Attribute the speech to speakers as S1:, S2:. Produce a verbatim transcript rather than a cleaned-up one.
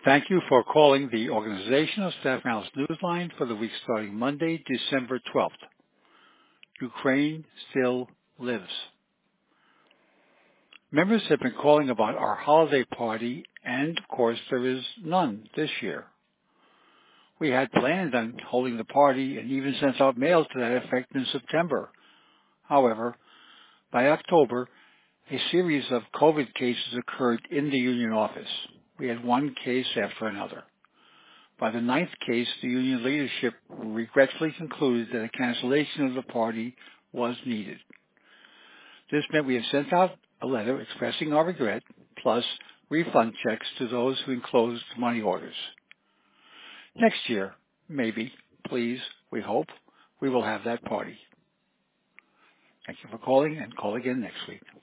S1: Thank you for calling the Organization of Staff Analysts Newsline for the week starting Monday, December twelfth. Ukraine still lives. Members have been calling about our holiday party, and of course there is none this year. We had planned on holding the party and even sent out mail to that effect in September. However, by October, a series of COVID cases occurred in the union office. We had one case after another. By the ninth case, the union leadership regretfully concluded that a cancellation of the party was needed. This meant we have sent out a letter expressing our regret, plus refund checks to those who enclosed money orders. Next year, maybe, please, we hope, we will have that party. Thank you for calling, and call again next week.